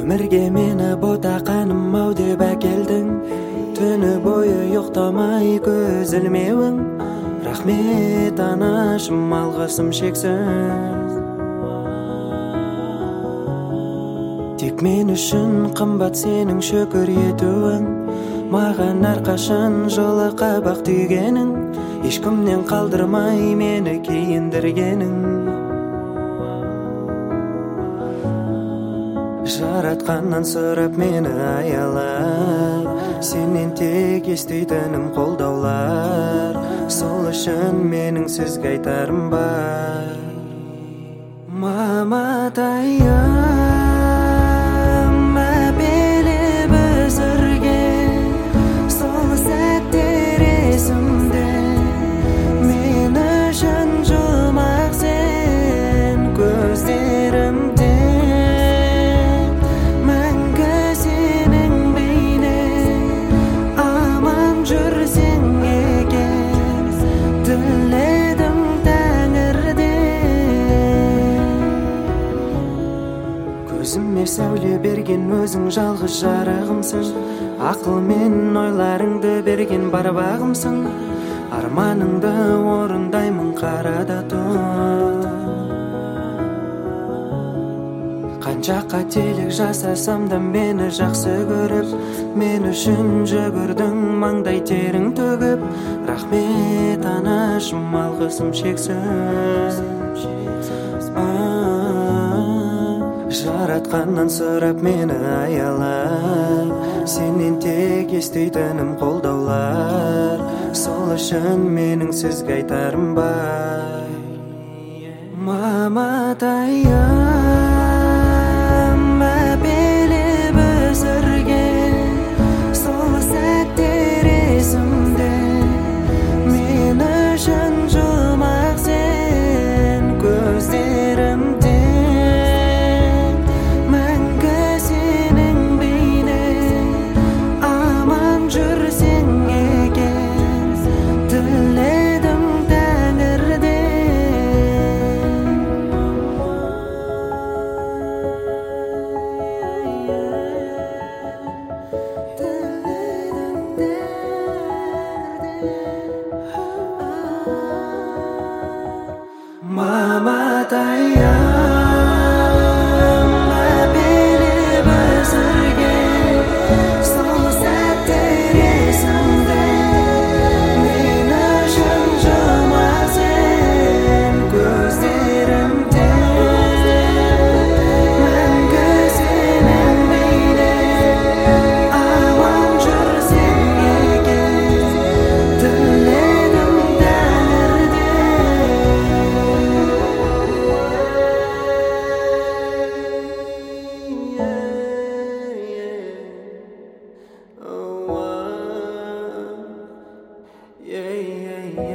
Өмірге мені ботақаным ау деп әкелдің. Түні бойы ұйықтамай көз ілмеуің. Рахмет анашым, алғысым шексіз. Тек мен үшін қымбат сенің шүкір етуің. Маған әрқашан жылы қабақ түйгенің. Ешкімнен қалдырмай мені киіндіргенің. Жаратқаннан сұрап мені аялар, сенен тек естейтінім қолдаулар. Сол үшін менің сізге айтарым бар. Маматайым, мәпелеп өсірген сол сәттер есімде. Мен үшін жұмақ сен көздерімде. Көзіме сәуле берген өзің жалғыз жарығымсың. Ақыл мен ойларыңды берген бар бағымсың. Арманыңды орындаймын, қарада тұр. Қанша қателік жасасам да мені жақсы көріп, мен үшін жүгірдің маңдай терің төгіп. Рахмет анашым, алғысым шексіз. Жаратқаннан сұрап мені аялар, сенен тек естейтінім қолдаулар. Сол үшін менің сізге айтарым бар. Маматайым, мәпелеп өсірген сол сәттер есімде. Мен үшін жұмақ сен көздерімде. Маматайым, мәпелеп өсірген сол сәттер есімде. Мен үшін жұмақ сен көздерімде. Мәңгі сенің бейнең, аман жүрсең егер, тіледім тәңірден. Yeah.